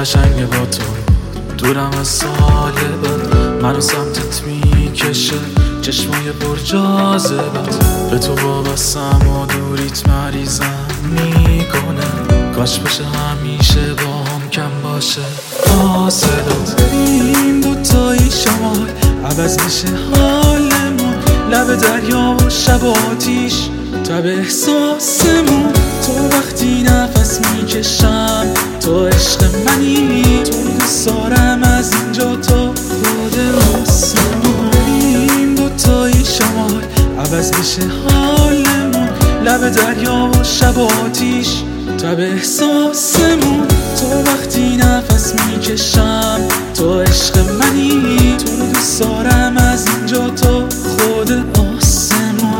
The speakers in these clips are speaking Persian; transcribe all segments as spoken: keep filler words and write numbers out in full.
قشنگ با تو دورم از سال بعد، منو سمتت میکشه چشمای پر جاذبت. به تو وابستم و دوریت مریضم میکنه، کاش بشه همیشه با هم کم باشه فاصلت. این دوتایی شمال عوض بشه حالمون، لب دریا و شب آتیش تب احساسمون. تو وقتی نفس میکشم تو عشق منی، تو دوست دارم از اینجا تا خود آسمون. این دوتایی شمال عوض بشه حالمون، لب دریا و شب آتیش تب احساسمون. تو وقتی نفس میکشم تو عشق منی، تو دوست دارم از اینجا تا خود آسمون.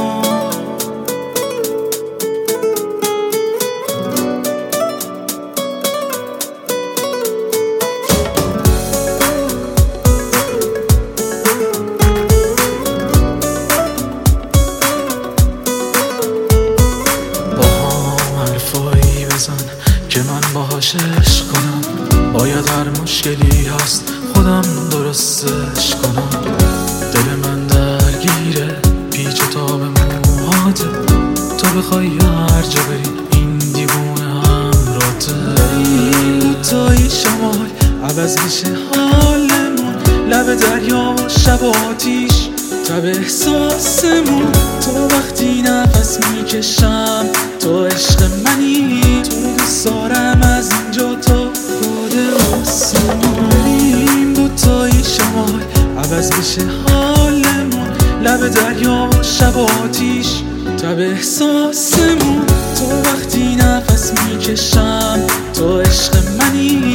که من باهاش عشق کنم، باید هر مشکلی هست خودم درستش کنم. دل من درگیره پیچ و تاب موهاته، تو بخوای هر جا بری این دیوونه همراته. این دوتایی شمال عوض بشه حالمون، لب دریا و شب آتیش تب احساسمون. تو وقتی نفس میکشم تو عشق منی، تو دوست دارم از اینجا تا خود آسمون. این دوتایی شمال عوض بشه حالمون، لب دریا و شب آتیش تب احساسمون. تو وقتی نفس میکشم تو عشق منی،